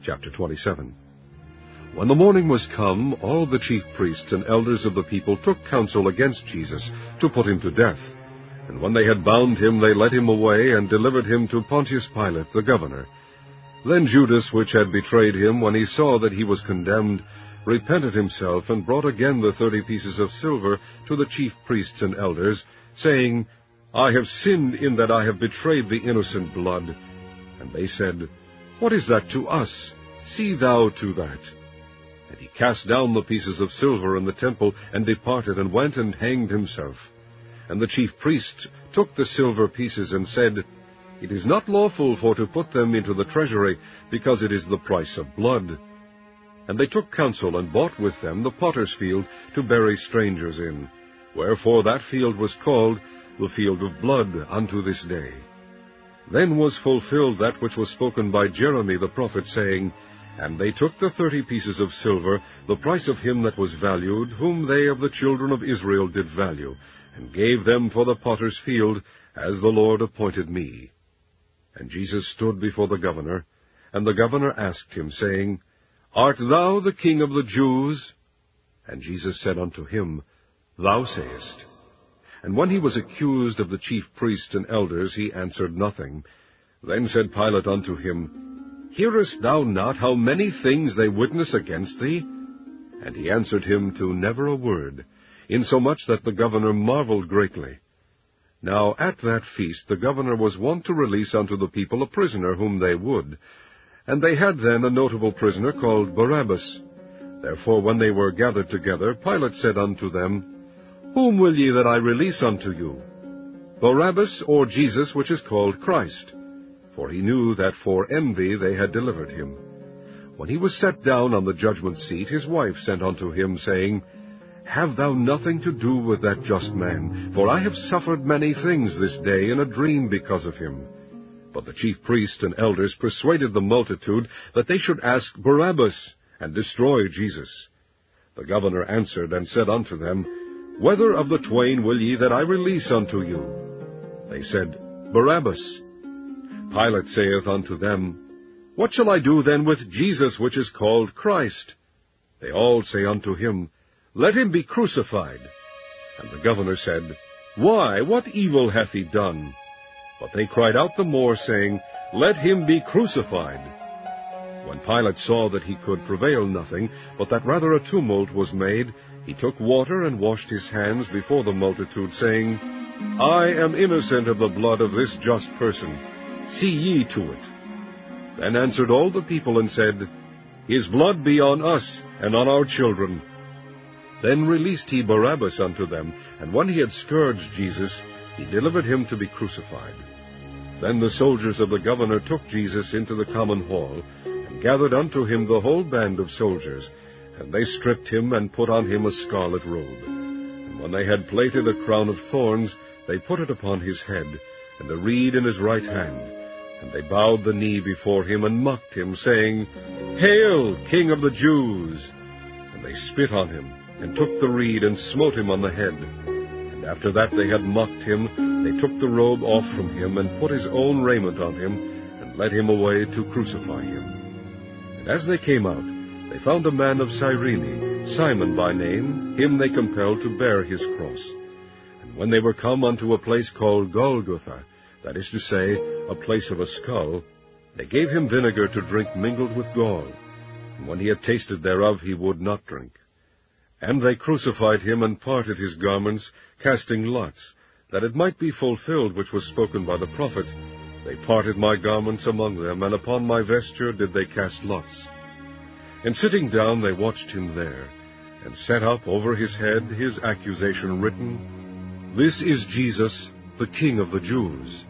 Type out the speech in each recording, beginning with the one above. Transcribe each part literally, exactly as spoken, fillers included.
Chapter twenty-seven. When the morning was come, all the chief priests and elders of the people took counsel against Jesus, to put him to death. And when they had bound him, they led him away, and delivered him to Pontius Pilate, the governor. Then Judas, which had betrayed him, when he saw that he was condemned, repented himself, and brought again the thirty pieces of silver to the chief priests and elders, saying, I have sinned in that I have betrayed the innocent blood. And they said, What is that to us? See thou to that. And he cast down the pieces of silver in the temple, and departed, and went and hanged himself. And the chief priests took the silver pieces, and said, It is not lawful for to put them into the treasury, because it is the price of blood. And they took counsel, and bought with them the potter's field, to bury strangers in. Wherefore that field was called the field of blood unto this day. Then was fulfilled that which was spoken by Jeremy the prophet, saying, And they took the thirty pieces of silver, the price of him that was valued, whom they of the children of Israel did value, and gave them for the potter's field, as the Lord appointed me. And Jesus stood before the governor, and the governor asked him, saying, Art thou the King of the Jews? And Jesus said unto him, Thou sayest. And when he was accused of the chief priests and elders, he answered nothing. Then said Pilate unto him, Hearest thou not how many things they witness against thee? And he answered him to never a word, insomuch that the governor marveled greatly. Now at that feast the governor was wont to release unto the people a prisoner whom they would. And they had then a notable prisoner called Barabbas. Therefore when they were gathered together, Pilate said unto them, Whom will ye that I release unto you? Barabbas, or Jesus, which is called Christ? For he knew that for envy they had delivered him. When he was set down on the judgment seat, his wife sent unto him, saying, Have thou nothing to do with that just man, for I have suffered many things this day in a dream because of him. But the chief priests and elders persuaded the multitude that they should ask Barabbas, and destroy Jesus. The governor answered and said unto them, Whether of the twain will ye that I release unto you? They said, Barabbas. Pilate saith unto them, What shall I do then with Jesus, which is called Christ? They all say unto him, Let him be crucified. And the governor said, Why, what evil hath he done? But they cried out the more, saying, Let him be crucified. When Pilate saw that he could prevail nothing, but that rather a tumult was made, he took water and washed his hands before the multitude, saying, I am innocent of the blood of this just person. See ye to it. Then answered all the people and said, His blood be on us and on our children. Then released he Barabbas unto them, and when he had scourged Jesus, he delivered him to be crucified. Then the soldiers of the governor took Jesus into the common hall, and gathered unto him the whole band of soldiers, and they stripped him, and put on him a scarlet robe. And when they had plaited a crown of thorns, they put it upon his head, and a reed in his right hand. And they bowed the knee before him, and mocked him, saying, Hail, King of the Jews! And they spit on him, and took the reed, and smote him on the head. And after that they had mocked him, they took the robe off from him, and put his own raiment on him, and led him away to crucify him. And as they came out, they found a man of Cyrene, Simon by name. Him they compelled to bear his cross. And when they were come unto a place called Golgotha, that is to say, a place of a skull, they gave him vinegar to drink mingled with gall. And when he had tasted thereof, he would not drink. And they crucified him, and parted his garments, casting lots, that it might be fulfilled which was spoken by the prophet, They parted my garments among them, and upon my vesture did they cast lots. And sitting down they watched him there, and set up over his head his accusation written, This is Jesus, the King of the Jews.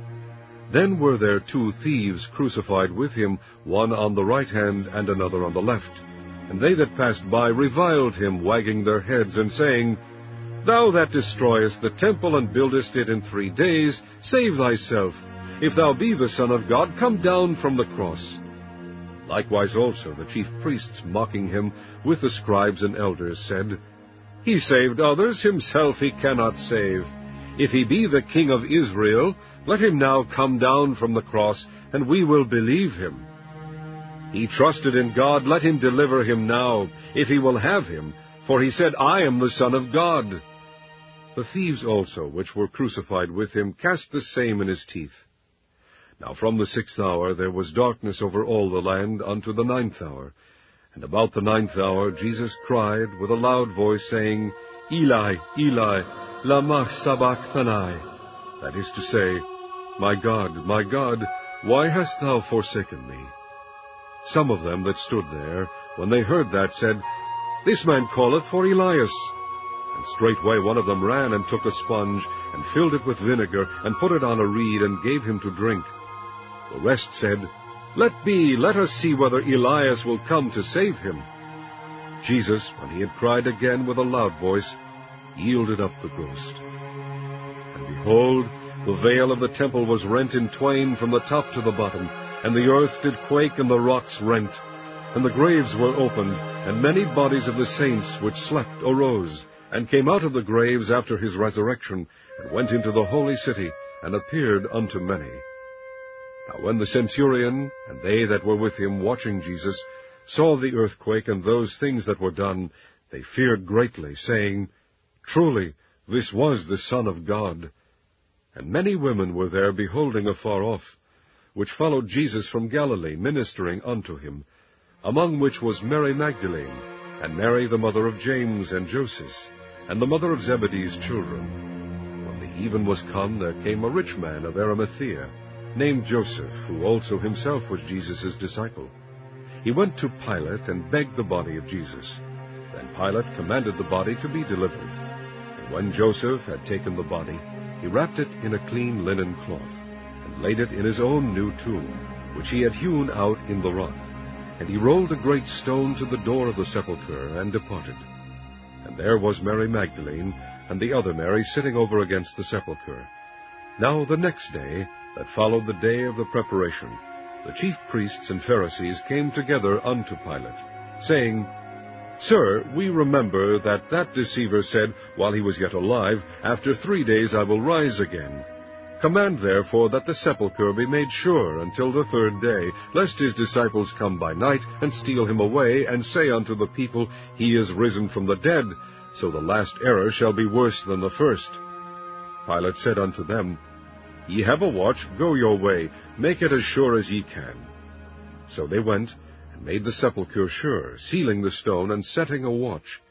Then were there two thieves crucified with him, one on the right hand and another on the left. And they that passed by reviled him, wagging their heads, and saying, Thou that destroyest the temple, and buildest it in three days, save thyself. If thou be the Son of God, come down from the cross. Likewise also the chief priests, mocking him, with the scribes and elders, said, He saved others, himself he cannot save. If he be the King of Israel, let him now come down from the cross, and we will believe him. He trusted in God. Let him deliver him now, if he will have him. For he said, I am the Son of God. The thieves also, which were crucified with him, cast the same in his teeth. Now from the sixth hour there was darkness over all the land unto the ninth hour. And about the ninth hour Jesus cried with a loud voice, saying, Eli, Eli, lama sabachthani? That is to say, My God, my God, why hast thou forsaken me? Some of them that stood there, when they heard that, said, This man calleth for Elias. And straightway one of them ran and took a sponge, and filled it with vinegar, and put it on a reed, and gave him to drink. The rest said, Let be, let us see whether Elias will come to save him. Jesus, when he had cried again with a loud voice, yielded up the ghost. And behold, the veil of the temple was rent in twain from the top to the bottom, and the earth did quake, and the rocks rent. And the graves were opened, and many bodies of the saints which slept arose, and came out of the graves after his resurrection, and went into the holy city, and appeared unto many. Now when the centurion, and they that were with him watching Jesus, saw the earthquake and those things that were done, they feared greatly, saying, Truly, this was the Son of God. And many women were there beholding afar off, which followed Jesus from Galilee, ministering unto him, among which was Mary Magdalene, and Mary the mother of James and Joseph, and the mother of Zebedee's children. When the even was come, there came a rich man of Arimathea, named Joseph, who also himself was Jesus' disciple. He went to Pilate, and begged the body of Jesus. Then Pilate commanded the body to be delivered. And when Joseph had taken the body, he wrapped it in a clean linen cloth, and laid it in his own new tomb, which he had hewn out in the rock. And he rolled a great stone to the door of the sepulchre, and departed. And there was Mary Magdalene, and the other Mary, sitting over against the sepulchre. Now the next day, that followed the day of the preparation, the chief priests and Pharisees came together unto Pilate, saying, Sir, we remember that that deceiver said, while he was yet alive, After three days I will rise again. Command therefore that the sepulchre be made sure until the third day, lest his disciples come by night, and steal him away, and say unto the people, He is risen from the dead, so the last error shall be worse than the first. Pilate said unto them, Ye have a watch, go your way, make it as sure as ye can. So they went, and made the sepulchre sure, sealing the stone, and setting a watch.